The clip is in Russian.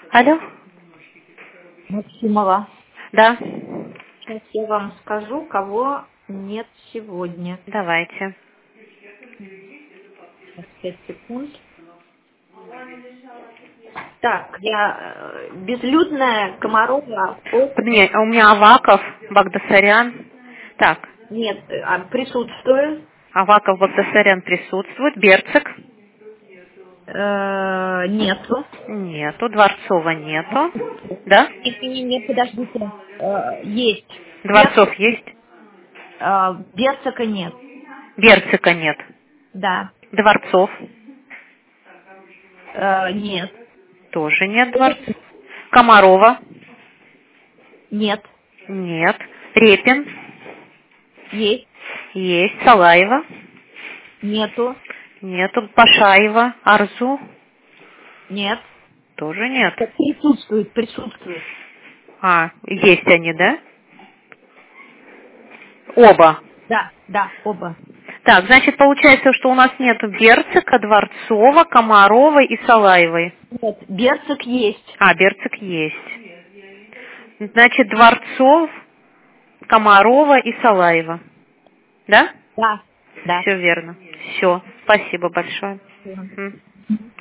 Алло? Максимова. Да. Сейчас я вам скажу, кого нет сегодня. Давайте. Сейчас, 5 секунд. Так, безлюдная, Комарова, Нет, у меня Аваков, Багдасарян. Так, нет, присутствую. Аваков, Багдасарян присутствует. Берцик? Нету. Нету. Дворцова нету. Да? Не, подождите. Есть. Дворцов есть? Берцика нет. Берцика нет. Да. Дворцов? Нет. Тоже нет Дворцов. Комарова? Нет. Нет. Репин? Есть. Есть. Салаева? Нету. Нету. Пашаева? Арзу? Нет. Тоже нет. Присутствует. Есть они, да? Оба. Да, оба. Так, значит, получается, что у нас нету Берцика, Дворцова, Комаровой и Салаевой. Нет, Берцик есть. Берцик есть. Значит, Дворцов, Комарова и Салаева. Да? Да. Все верно. Все. Спасибо большое. Да. Мгм.